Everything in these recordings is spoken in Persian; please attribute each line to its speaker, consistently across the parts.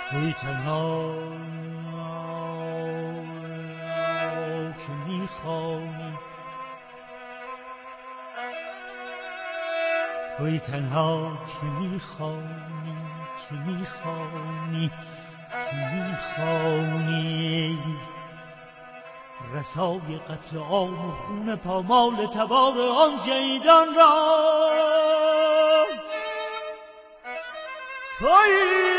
Speaker 1: توی تنها که میخوانی، توی تنها که میخوانی، که میخوانی، که میخوانی رسای قتل عام و خون پامال تبار آن شهیدان را. توی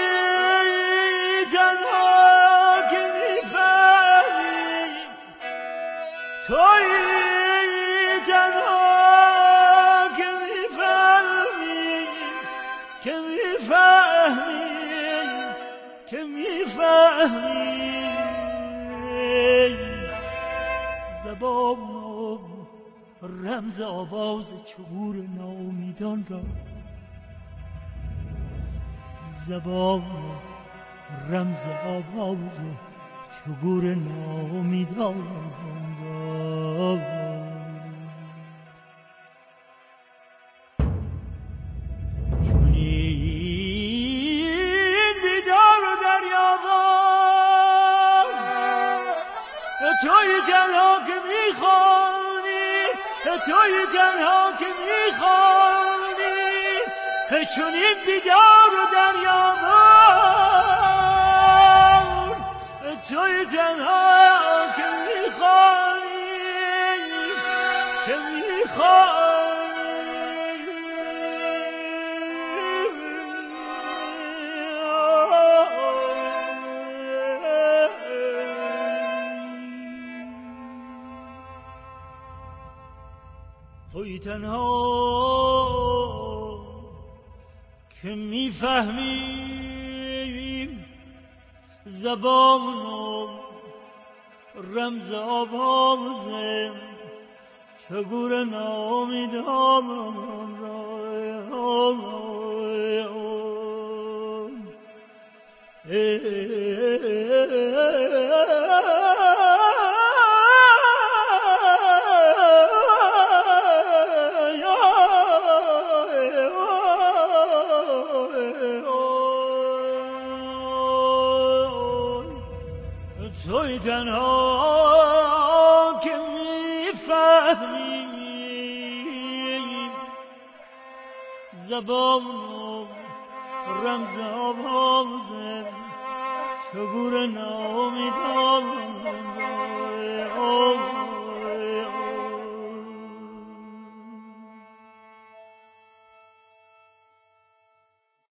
Speaker 1: تنها که میفهمی، توی تنها که میفهمی، که میفهمی، که میفهمی زبان و رمز آواز چگور ناامیدان را، زبان رمز آواز چگور ناامیدان را. چنین بیدار و دریابان، توی تنها که میخوانی، توی تنها که میخوانی، چنین بیدار و دریابان، توی تنها که میخوانی، که میخوانی توی تنها که میفهمی زبان و رمز آواز چگور ناامیدان را. توی تنها که میفهمی زبان و رمز آواز چگور ناامیدان